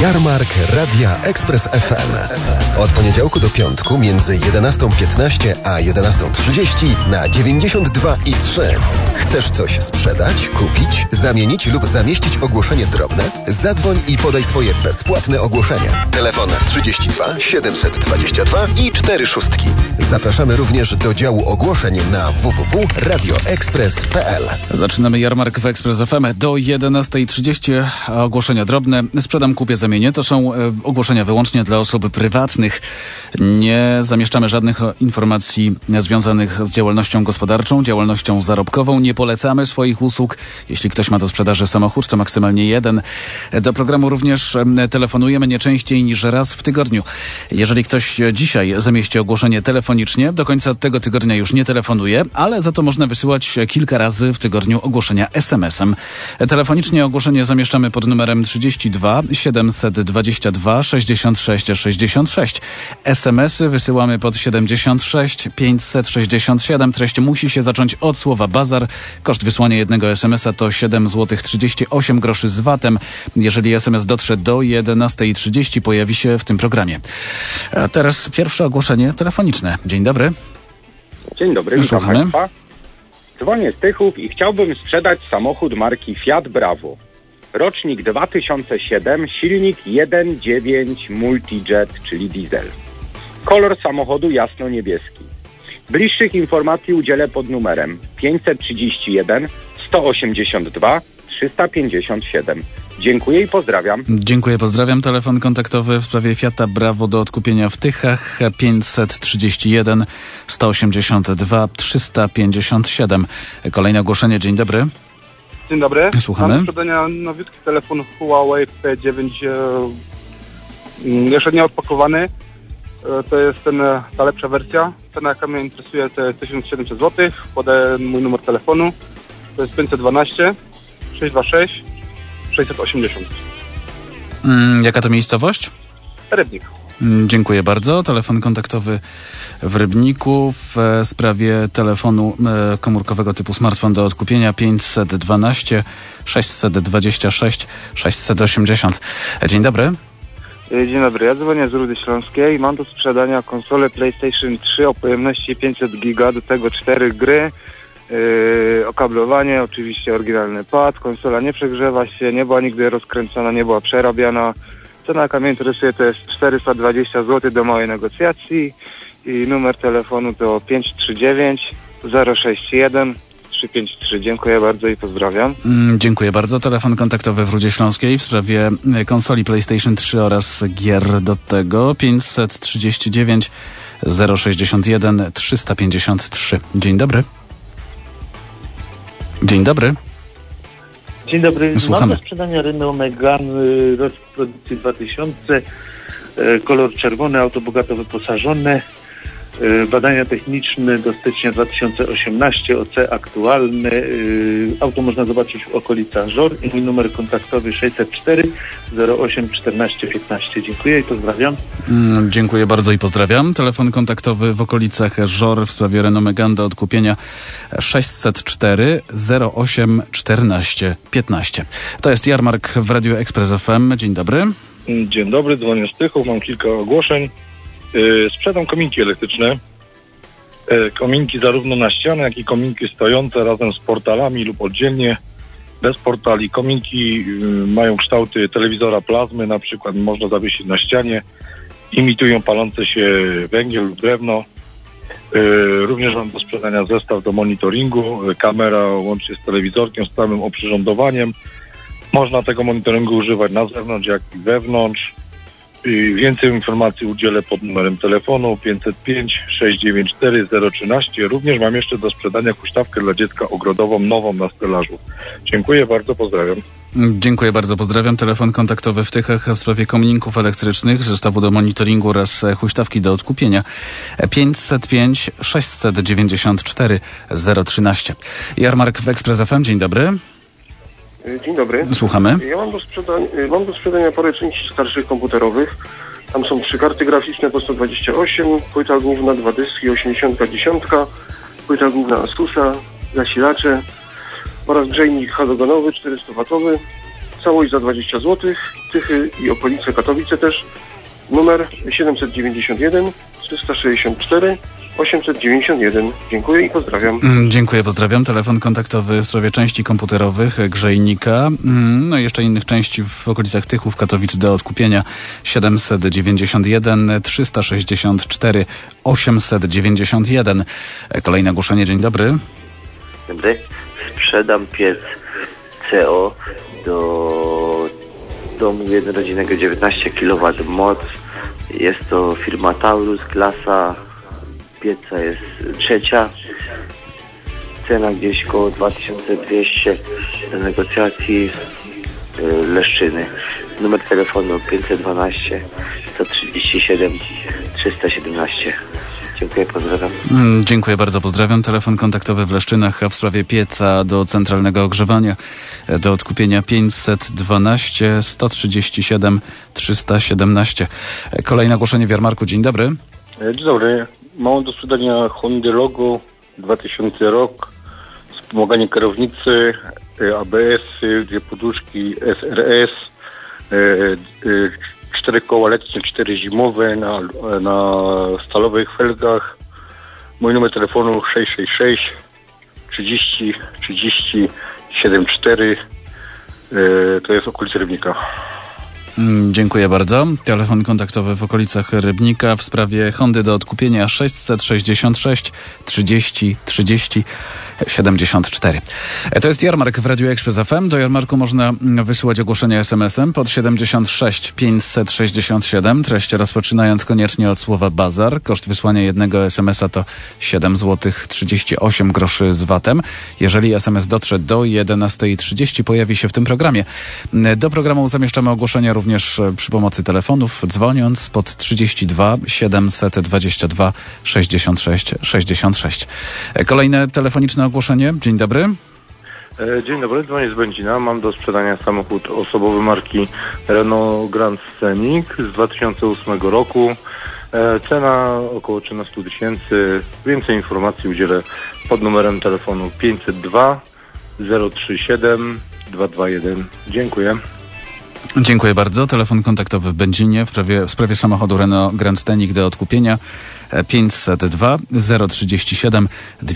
Jarmark Radia Express FM. Od poniedziałku do piątku między 11:15 a 11:30 na 92,3. Chcesz coś sprzedać, kupić, zamienić lub zamieścić ogłoszenie drobne? Zadzwoń i podaj swoje bezpłatne ogłoszenie. Telefon 32 722 i 4 szóstki. Zapraszamy również do działu ogłoszeń na www.radioexpress.pl. Zaczynamy Jarmark w Express FM do 11:30. Ogłoszenia drobne. Sprzedam, kupię, zamienię. To są ogłoszenia wyłącznie dla osób prywatnych. Nie zamieszczamy żadnych informacji związanych z działalnością gospodarczą, działalnością zarobkową. Nie polecamy swoich usług. Jeśli ktoś ma do sprzedaży samochód, to maksymalnie jeden. Do programu również telefonujemy nie częściej niż raz w tygodniu. Jeżeli ktoś dzisiaj zamieści ogłoszenie telefonicznie, do końca tego tygodnia już nie telefonuje, ale za to można wysyłać kilka razy w tygodniu ogłoszenia SMS-em. Telefonicznie ogłoszenie zamieszczamy pod numerem 32 722 66 66. SMS-y wysyłamy pod 76 567. Treść musi się zacząć od słowa bazar. Koszt wysłania jednego SMS-a to 7 zł 38 groszy z VAT-em. Jeżeli SMS dotrze do 11:30, pojawi się w tym programie. A teraz pierwsze ogłoszenie telefoniczne. Dzień dobry. Dzień dobry, witam Państwa. Dzwonię z Tychów i chciałbym sprzedać samochód marki Fiat Bravo. Rocznik 2007, silnik 1.9 Multijet, czyli diesel. Kolor samochodu jasno-niebieski. Bliższych informacji udzielę pod numerem 531 182 357. Dziękuję i pozdrawiam. Dziękuję, pozdrawiam. Telefon kontaktowy w sprawie Fiata Bravo do odkupienia w Tychach 531 182 357. Kolejne ogłoszenie. Dzień dobry. Dzień dobry. Słuchamy. Mam do sprzedania nowiutki telefon Huawei P9, jeszcze nie odpakowany. To jest ta lepsza wersja. Cena, jaka mnie interesuje, to jest 1700 zł. Podaję mój numer telefonu. To jest 512 626 680. Jaka to miejscowość? Rybnik. Dziękuję bardzo. Telefon kontaktowy w Rybniku w sprawie telefonu komórkowego typu smartfon do odkupienia 512 626 680. Dzień dobry. Dzień dobry, ja dzwonię z Rudy Śląskiej i mam do sprzedania konsolę PlayStation 3 o pojemności 500 giga, do tego 4 gry, okablowanie, oczywiście oryginalny pad, konsola nie przegrzewa się, nie była nigdy rozkręcona, nie była przerabiana. Cena, jaka mnie interesuje, to jest 420 zł do małej negocjacji i numer telefonu to 539 061 353. Dziękuję bardzo i pozdrawiam. Dziękuję bardzo. Telefon kontaktowy w Rudzie Śląskiej w sprawie konsoli PlayStation 3 oraz gier do tego 539 061 353. Dzień dobry. Dzień dobry. Dzień dobry. Słuchamy. Mam do sprzedania Renault Megane, rok produkcji 2000, kolor czerwony, auto bogato wyposażone, badania techniczne do stycznia 2018, OC aktualny, auto można zobaczyć w okolicach Żor i mój numer kontaktowy 604 08 14 15. Dziękuję i pozdrawiam. Dziękuję bardzo i pozdrawiam. Telefon kontaktowy w okolicach Żor w sprawie Renault Megane do odkupienia 604 08 14 15. To jest Jarmark w Radiu Express FM. Dzień dobry. Dzień dobry, dzwonię z Tychów, mam kilka ogłoszeń. Sprzedam kominki elektryczne. Kominki zarówno na ścianę, jak i kominki stojące razem z portalami lub oddzielnie, bez portali. Kominki mają kształty telewizora plazmy, na przykład można zawiesić na ścianie. Imitują palące się węgiel lub drewno. Również mam do sprzedania zestaw do monitoringu, kamera łącznie z telewizorkiem, z całym oprzyrządowaniem. Można tego monitoringu używać na zewnątrz, jak i wewnątrz. Więcej informacji udzielę pod numerem telefonu 505 694 013. Również mam jeszcze do sprzedania huśtawkę dla dziecka ogrodową, nową na stelażu. Dziękuję bardzo, pozdrawiam. Dziękuję bardzo, pozdrawiam. Telefon kontaktowy w Tychach w sprawie kominków elektrycznych, zestawu do monitoringu oraz huśtawki do odkupienia 505 694 013. Jarmark w Express FM, dzień dobry. Dzień dobry. Słuchamy. Ja mam do sprzedania parę części starszych komputerowych. Tam są 3 karty graficzne po 128, płyta główna, 2 dyski, 80-10, płyta główna Asusa, zasilacze oraz grzejnik halogenowy 400W, całość za 20 zł, Tychy i okolice Katowice też, numer 791 364 891. Dziękuję i pozdrawiam. Dziękuję, pozdrawiam. Telefon kontaktowy w sprawie części komputerowych, grzejnika, no i jeszcze innych części w okolicach Tychów, Katowic do odkupienia 791 364 891. Kolejne ogłoszenie. Dzień dobry. Dobry. Sprzedam piec CO do domu jednorodzinnego 19 kW moc. Jest to firma Taurus, klasa pieca jest 3. Cena gdzieś koło 2200 do negocjacji. Leszczyny. Numer telefonu 512 137 317. Dziękuję, pozdrawiam. Dziękuję bardzo, pozdrawiam. Telefon kontaktowy w Leszczynach, a w sprawie pieca do centralnego ogrzewania do odkupienia 512 137 317. Kolejne ogłoszenie w jarmarku. Dzień dobry. Dzień dobry. Mam do sprzedania Hondy Logo 2000 rok, wspomaganie kierownicy, ABS, 2 poduszki SRS, 4 koła letnie, 4 zimowe na stalowych felgach. Mój numer telefonu 666 30 30 74. To jest okolice Rybnika. Dziękuję bardzo. Telefon kontaktowy w okolicach Rybnika w sprawie Hondy do odkupienia 666 30 30 74. To jest jarmark w Radiu Express FM. Do jarmarku można wysyłać ogłoszenia SMS-em pod 76 567. Treść rozpoczynając koniecznie od słowa bazar. Koszt wysłania jednego SMS-a to 7 zł 38 groszy z VAT-em. Jeżeli SMS dotrze do 11:30, pojawi się w tym programie. Do programu zamieszczamy ogłoszenia również przy pomocy telefonów, dzwoniąc pod 32 722 66 66. Kolejne telefoniczne ogłoszenie. Dzień dobry. Dzień dobry, dzwonię z Będzina. Mam do sprzedania samochód osobowy marki Renault Grand Scenic z 2008 roku. Cena około 13 000. Więcej informacji udzielę pod numerem telefonu 502 037 221. Dziękuję. Dziękuję bardzo. Telefon kontaktowy w Będzinie w sprawie samochodu Renault Grand Scenic do odkupienia 502 037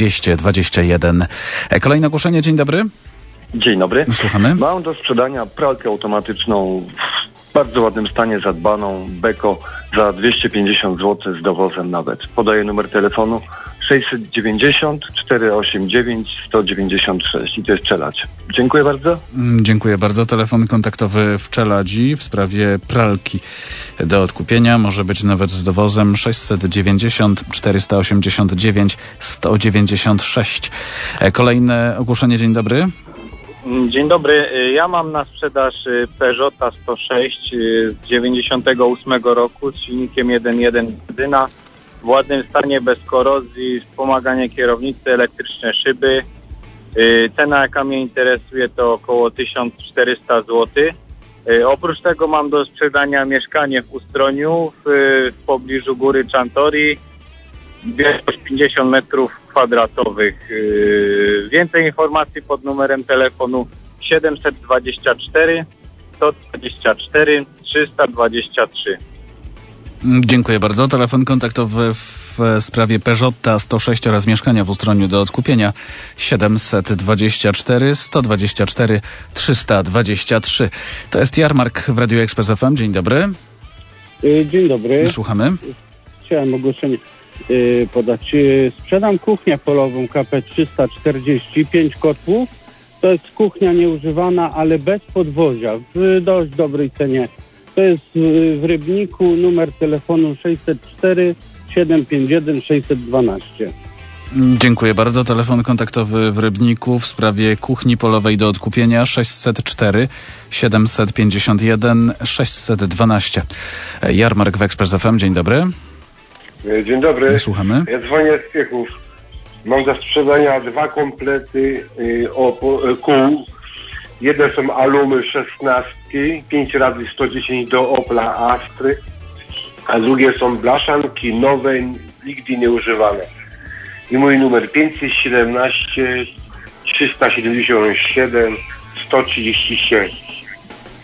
221. Kolejne ogłoszenie. Dzień dobry. Dzień dobry. Słuchamy. Mam do sprzedania pralkę automatyczną w bardzo ładnym stanie, zadbaną, Beko, za 250 zł z dowozem nawet. Podaję numer telefonu 690 489 196 i to jest Czeladź. Dziękuję bardzo. Dziękuję bardzo. Telefon kontaktowy w Czeladzi w sprawie pralki do odkupienia. Może być nawet z dowozem 690 489 196. Kolejne ogłoszenie. Dzień dobry. Dzień dobry. Ja mam na sprzedaż Peugeota 106 z 98 roku z silnikiem 1.1 benzyna. W ładnym stanie, bez korozji, wspomaganie kierownicy, elektryczne szyby. Cena, jaka mnie interesuje, to około 1400 zł. Oprócz tego mam do sprzedania mieszkanie w Ustroniu w pobliżu góry Czantori. Wielkość 50 metrów kwadratowych. Więcej informacji pod numerem telefonu 724 124 323. Dziękuję bardzo. Telefon kontaktowy w sprawie Peugeota 106 oraz mieszkania w Ustroniu do odkupienia 724 124 323. To jest jarmark w Radiu Express FM. Dzień dobry. Dzień dobry. Słuchamy. Chciałem ogłoszenie podać. Sprzedam kuchnię polową KP 340, 5 kotłów. To jest kuchnia nieużywana, ale bez podwozia, w dość dobrej cenie. To jest w Rybniku, numer telefonu 604 751 612. Dziękuję bardzo. Telefon kontaktowy w Rybniku w sprawie kuchni polowej do odkupienia 604 751 612. Jarmark w Express FM. Dzień dobry. Dzień dobry. Słuchamy. Ja dzwonię z Tychów. Mam do sprzedania 2 komplety kół. Jedne są alumy 16, 5 razy 110 do Opla Astry, a drugie są blaszanki nowe, nigdy nieużywane. I mój numer 517 377 137.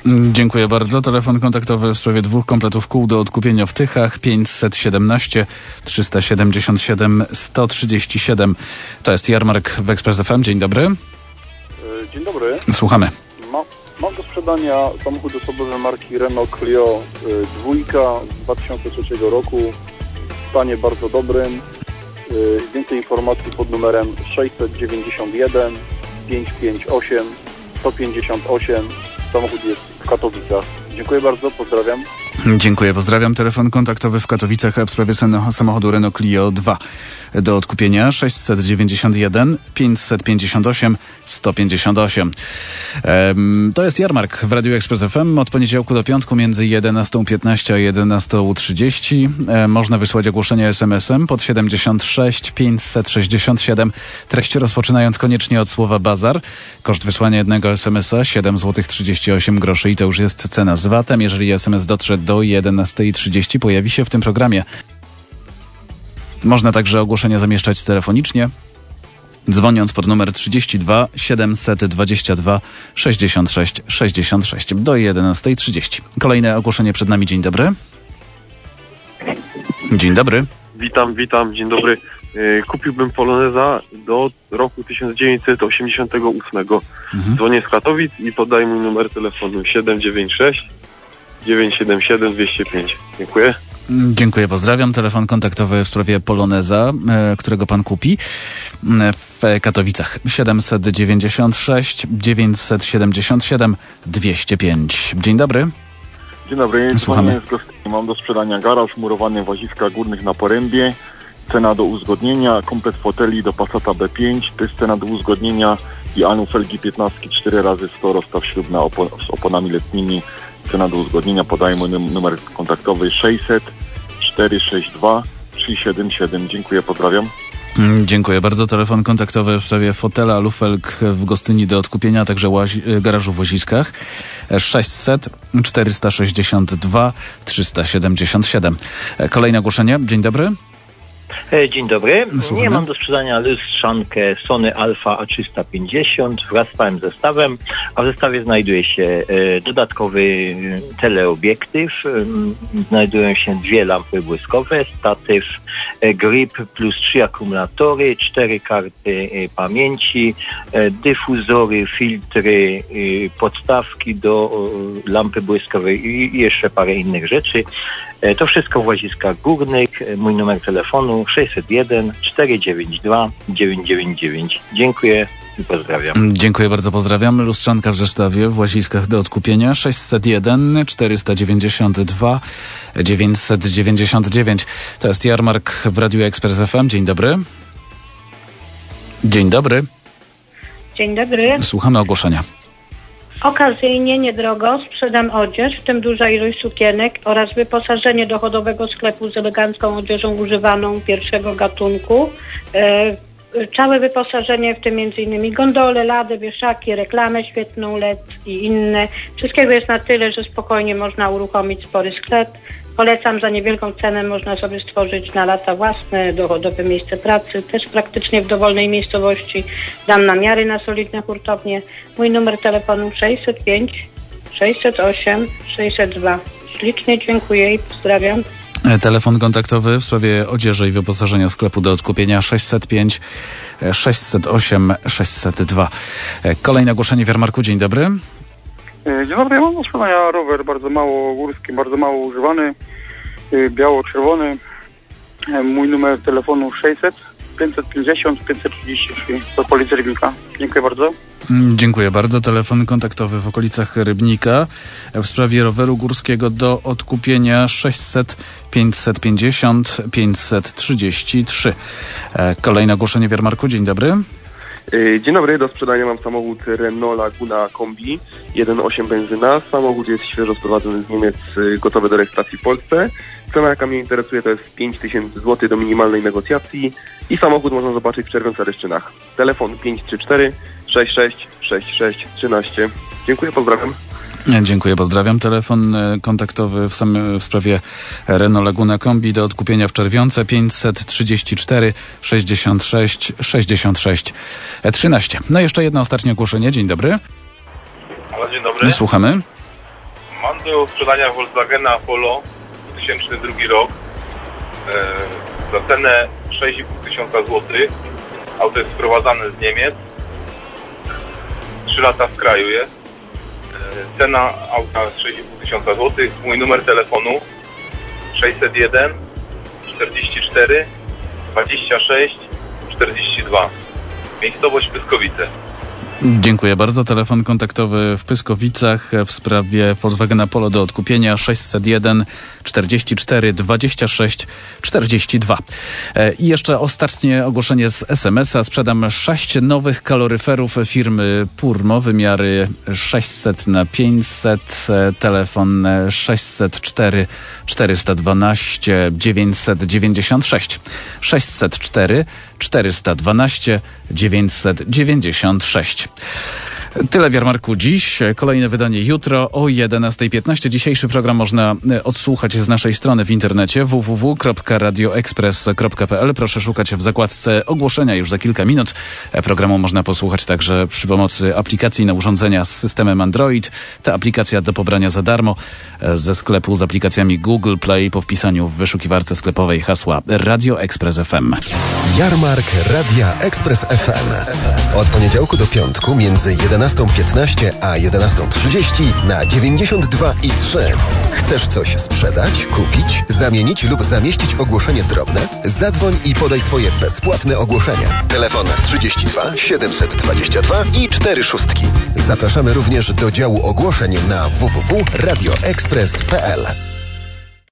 Dziękuję bardzo. Telefon kontaktowy w sprawie 2 kompletów kół do odkupienia w Tychach 517 377 137. To jest Jarmark w Express FM. Dzień dobry. Dzień dobry. Słuchamy. Mam do sprzedania samochód osobowy marki Renault Clio 2 z 2003 roku w stanie bardzo dobrym. Więcej informacji pod numerem 691 558 158. Samochód jest w Katowicach. Dziękuję bardzo, pozdrawiam. Dziękuję, pozdrawiam. Telefon kontaktowy w Katowicach w sprawie samochodu Renault Clio 2 do odkupienia 691 558 158. To jest Jarmark w Radiu Express FM od poniedziałku do piątku między 11:15 a 11:30. Można wysłać ogłoszenie SMS-em pod 76 567. Treść rozpoczynając koniecznie od słowa bazar. Koszt wysłania jednego SMS-a 7,38 zł i to już jest cena z VAT-em. Jeżeli SMS dotrze do 11:30, pojawi się w tym programie. Można także ogłoszenia zamieszczać telefonicznie, dzwoniąc pod numer 32 722 66 66 do 11:30. Kolejne ogłoszenie przed nami. Dzień dobry. Dzień dobry. Witam, dzień dobry. Kupiłbym Poloneza do roku 1988. Dzwonię z Katowic i podaję mój numer telefonu 796 977 205. Dziękuję. Dziękuję, pozdrawiam. Telefon kontaktowy w sprawie Poloneza, którego pan kupi w Katowicach 796 977 205. Dzień dobry. Dzień dobry, słuchamy. Mam do sprzedania garaż murowany w Łaziskach Górnych na Porębie. Cena do uzgodnienia, komplet foteli do Passata B5, to jest cena do uzgodnienia i anu felgi 15 4x100 rozstaw śrubna z oponami letnimi. Cena do uzgodnienia, podaję mój numer kontaktowy 600 462 377. Dziękuję, pozdrawiam. Dziękuję bardzo. Telefon kontaktowy w sprawie fotela Lufelg w Gostyni do odkupienia, a także garażu w Łaziskach 600 462 377. Kolejne ogłoszenie. Dzień dobry. Dzień dobry. Słuchamy. Ja mam do sprzedania lustrzankę Sony Alpha A350 wraz z całym zestawem, a w zestawie znajduje się dodatkowy teleobiektyw, znajdują się 2 lampy błyskowe, statyw, grip plus 3 akumulatory, 4 karty pamięci, dyfuzory, filtry, podstawki do lampy błyskowej i jeszcze parę innych rzeczy. To wszystko w Łaziskach Górnych. Mój numer telefonu 601 492 999. Dziękuję i pozdrawiam. Dziękuję bardzo, pozdrawiam. Lustrzanka w zestawie w Łaziskach do odkupienia 601 492 999. To jest Jarmark w Radiu Express FM. Dzień dobry. Dzień dobry. Dzień dobry. Słuchamy ogłoszenia. Okazyjnie, niedrogo sprzedam odzież, w tym duża ilość sukienek oraz wyposażenie dochodowego sklepu z elegancką odzieżą używaną pierwszego gatunku. Całe wyposażenie, w tym m.in. gondole, lady, wieszaki, reklamę świetną LED i inne. Wszystkiego jest na tyle, że spokojnie można uruchomić spory sklep. Polecam, za niewielką cenę można sobie stworzyć na lata własne, dochodowe miejsce pracy, też praktycznie w dowolnej miejscowości. Dam namiary na solidne hurtownie. Mój numer telefonu 605 608 602. Ślicznie dziękuję i pozdrawiam. Telefon kontaktowy w sprawie odzieży i wyposażenia sklepu do odkupienia 605 608 602. Kolejne ogłoszenie w Jarmarku. Dzień dobry. Dzień dobry, ja mam do sprzedania rower bardzo mało górski, bardzo mało używany, biało-czerwony. Mój numer telefonu 600 550 533 z okolicy Rybnika. Dziękuję bardzo. Dziękuję bardzo. Telefon kontaktowy w okolicach Rybnika w sprawie roweru górskiego do odkupienia 600 550 533. Kolejne ogłoszenie w Jarmarku. Dzień dobry. Dzień dobry, do sprzedania mam samochód Renault Laguna Kombi 1.8 benzyna. Samochód jest świeżo sprowadzony z Niemiec, gotowy do rejestracji w Polsce. Cena, jaka mnie interesuje, to jest 5000 zł do minimalnej negocjacji i samochód można zobaczyć w Czerwionca-Ryszczynach. Telefon 534 66 66 13. Dziękuję, pozdrawiam. Dziękuję, pozdrawiam. Telefon kontaktowy w sprawie Renault Laguna Kombi do odkupienia w Czerwionce 534 66 66 13. No jeszcze jedno ostatnie ogłoszenie. Dzień dobry. Halo, dzień dobry. Słuchamy. Mam do sprzedania Volkswagena Polo 2002 rok za cenę 6,5 tysiąca złotych. Auto jest sprowadzane z Niemiec. 3 lata w kraju jest. Cena auta 6,5 tysiąca złotych. Mój numer telefonu 601 44 26 42. Miejscowość Pyskowice. Dziękuję bardzo. Telefon kontaktowy w Pyskowicach w sprawie Volkswagena Polo do odkupienia 601 44 26 42. I jeszcze ostatnie ogłoszenie z SMS-a. Sprzedam 6 nowych kaloryferów firmy Purmo, wymiary 600x500, telefon 604 412 996. 604 412 996. Tyle w jarmarku dziś. Kolejne wydanie jutro o 11:15. Dzisiejszy program można odsłuchać z naszej strony w internecie www.radioexpress.pl. Proszę szukać w zakładce ogłoszenia już za kilka minut. Programu można posłuchać także przy pomocy aplikacji na urządzenia z systemem Android. Ta aplikacja do pobrania za darmo ze sklepu z aplikacjami Google Play po wpisaniu w wyszukiwarce sklepowej hasła Radio Express FM. Jarmark Radia Express FM. Od poniedziałku do piątku między 11:15 a 11:30 na 92,3. Chcesz coś sprzedać, kupić, zamienić lub zamieścić ogłoszenie drobne? Zadzwoń i podaj swoje bezpłatne ogłoszenie. Telefon 32 722 i 4 szóstki. Zapraszamy również do działu ogłoszeń na www.radioexpress.pl.